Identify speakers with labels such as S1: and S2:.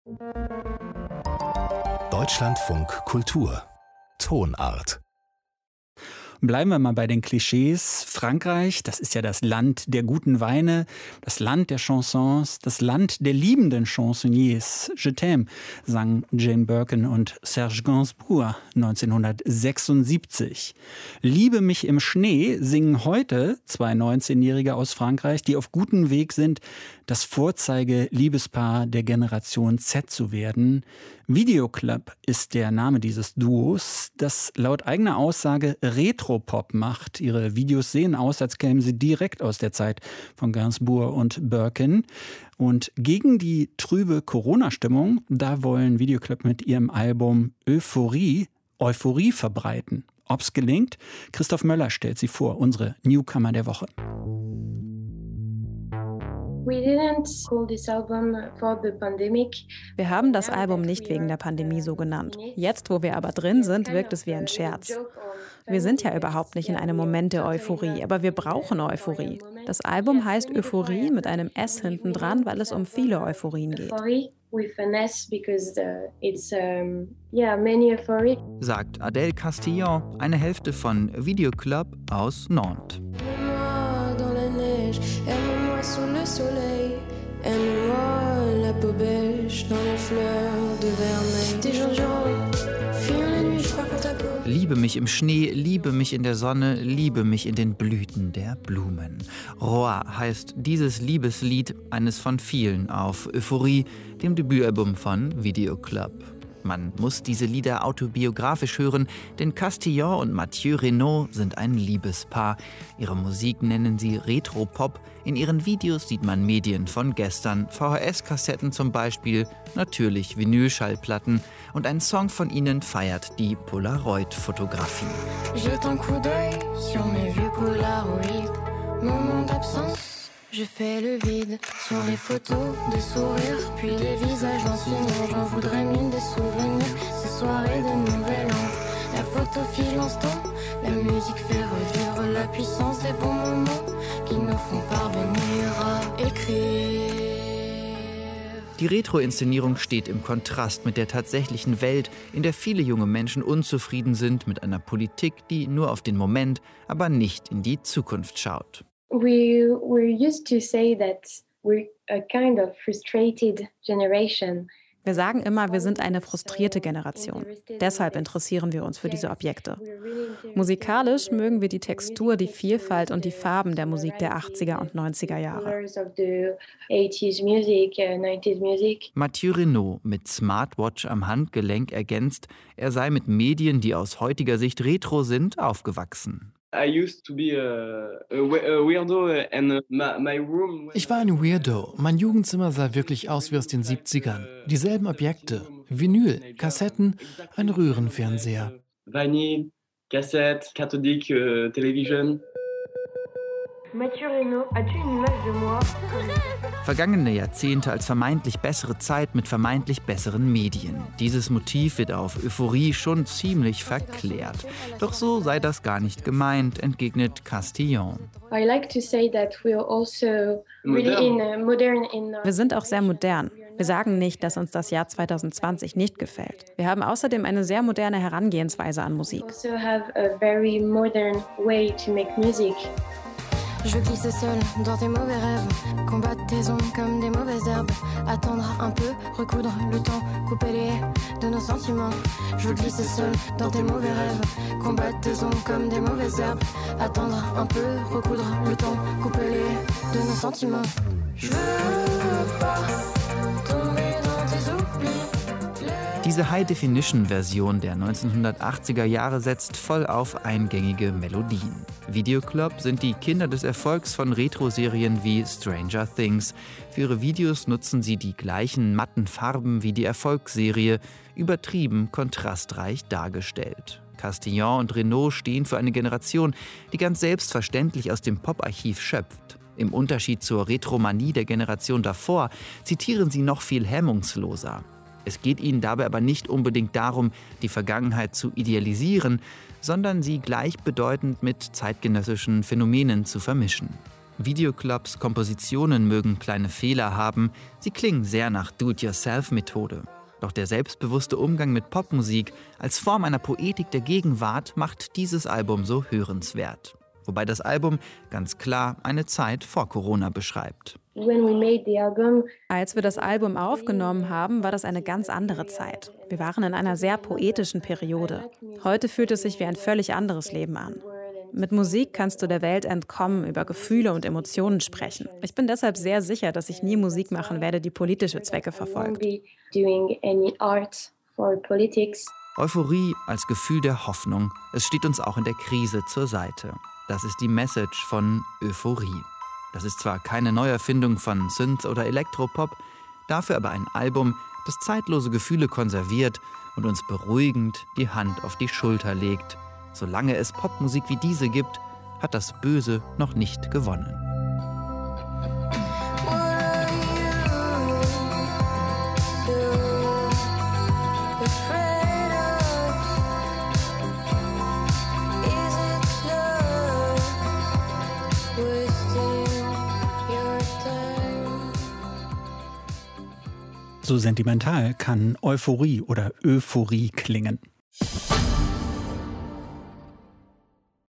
S1: Deutschlandfunk Kultur Tonart.
S2: Bleiben wir mal bei den Klischees. Frankreich, das ist ja das Land der guten Weine, das Land der Chansons, das Land der liebenden Chansonniers. Je t'aime, sang Jane Birkin und Serge Gainsbourg 1976. Liebe mich im Schnee singen heute zwei 19-Jährige aus Frankreich, die auf gutem Weg sind, das Vorzeige-Liebespaar der Generation Z zu werden. Videoclub ist der Name dieses Duos, das laut eigener Aussage Retropop macht. Ihre Videos sehen aus, als kämen sie direkt aus der Zeit von Gainsbourg und Birkin. Und gegen die trübe Corona-Stimmung, da wollen Videoclub mit ihrem Album Euphorie verbreiten. Ob's gelingt? Christoph Möller stellt sie vor, unsere Newcomer der Woche.
S3: Wir haben das Album nicht wegen der Pandemie so genannt. Jetzt, wo wir aber drin sind, wirkt es wie ein Scherz. Wir sind ja überhaupt nicht in einem Moment der Euphorie, aber wir brauchen Euphorie. Das Album heißt Euphorie mit einem S hinten dran, weil es um viele Euphorien geht.
S4: Sagt Adèle Castillon, eine Hälfte von Videoclub aus Nantes.
S5: Sous le soleil, aime-moi la peau beige dans les fleurs de vermeil. Tes jours, fuient la nuit, je crois pour ta peau.
S4: Liebe mich im Schnee, liebe mich in der Sonne, liebe mich in den Blüten der Blumen. Roi heißt dieses Liebeslied, eines von vielen auf Euphorie, dem Debütalbum von Videoclub. Man muss diese Lieder autobiografisch hören, denn Castillon und Mathieu Renaud sind ein Liebespaar. Ihre Musik nennen sie Retropop. In ihren Videos sieht man Medien von gestern, VHS-Kassetten zum Beispiel, natürlich Vinylschallplatten. Und ein Song von ihnen feiert die Polaroid-Fotografie.
S5: Jette un coup d'œil sur mes vieux Polaroid, moment d'absence. Je fais le vide sur les photos, des sourires, puis des visages lancinants. J'en voudrais mille des souvenirs, ces soirées de nouvel an. La photo file l'instant, la musique fait revivre la puissance des bons moments qui nous font parvenir à écrire.
S4: Die Retro-Inszenierung steht im Kontrast mit der tatsächlichen Welt, in der viele junge Menschen unzufrieden sind mit einer Politik, die nur auf den Moment, aber nicht in die Zukunft schaut.
S6: We're used to say that we're a kind of frustrated generation.
S3: Wir sagen immer, wir sind eine frustrierte Generation. Deshalb interessieren wir uns für diese Objekte. Musikalisch mögen wir die Textur, die Vielfalt und die Farben der Musik der 80er und 90er Jahre.
S4: Mathieu Renaud mit Smartwatch am Handgelenk ergänzt, er sei mit Medien, die aus heutiger Sicht retro sind, aufgewachsen.
S7: Ich war ein Weirdo. Mein Jugendzimmer sah wirklich aus wie aus den 70ern. Dieselben Objekte. Vinyl, Kassetten, ein Röhrenfernseher.
S8: Vinyl, Cassette, cathodique, Television.
S6: Mathieu Renaud, as-tu une image de moi?
S4: Vergangene Jahrzehnte als vermeintlich bessere Zeit mit vermeintlich besseren Medien. Dieses Motiv wird auf Euphorie schon ziemlich verklärt. Doch so sei das gar nicht gemeint, entgegnet Castillon.
S3: Wir sind auch sehr modern. Wir sagen nicht, dass uns das Jahr 2020 nicht gefällt. Wir haben außerdem eine sehr moderne Herangehensweise an Musik.
S5: Je glisse seul dans tes mauvais rêves, combattre tes ombres comme des mauvaises herbes, attendre un peu, recoudre le temps, couper les haies de nos sentiments. Je glisse seul dans tes mauvais rêves, combattre tes ombres comme des mauvaises herbes, attendre un peu, recoudre le temps, couper les haies de nos sentiments. Je veux pas tomber dans tes oublis.
S4: Diese High-Definition-Version der 1980er Jahre setzt voll auf eingängige Melodien. Videoclub sind die Kinder des Erfolgs von Retro-Serien wie Stranger Things. Für ihre Videos nutzen sie die gleichen matten Farben wie die Erfolgsserie, übertrieben kontrastreich dargestellt. Castillon und Renaud stehen für eine Generation, die ganz selbstverständlich aus dem Pop-Archiv schöpft. Im Unterschied zur Retromanie der Generation davor zitieren sie noch viel hemmungsloser. Es geht ihnen dabei aber nicht unbedingt darum, die Vergangenheit zu idealisieren, sondern sie gleichbedeutend mit zeitgenössischen Phänomenen zu vermischen. Videoclubs Kompositionen mögen kleine Fehler haben, sie klingen sehr nach Do-it-yourself-Methode. Doch der selbstbewusste Umgang mit Popmusik als Form einer Poetik der Gegenwart macht dieses Album so hörenswert. Wobei das Album ganz klar eine Zeit vor Corona beschreibt.
S3: Als wir das Album aufgenommen haben, war das eine ganz andere Zeit. Wir waren in einer sehr poetischen Periode. Heute fühlt es sich wie ein völlig anderes Leben an. Mit Musik kannst du der Welt entkommen, über Gefühle und Emotionen sprechen. Ich bin deshalb sehr sicher, dass ich nie Musik machen werde, die politische Zwecke verfolgt.
S4: Euphorie als Gefühl der Hoffnung. Es steht uns auch in der Krise zur Seite. Das ist die Message von Euphorie. Das ist zwar keine Neuerfindung von Synth oder Elektropop, dafür aber ein Album, das zeitlose Gefühle konserviert und uns beruhigend die Hand auf die Schulter legt. Solange es Popmusik wie diese gibt, hat das Böse noch nicht gewonnen.
S2: So sentimental kann Euphorie oder Euphorie klingen.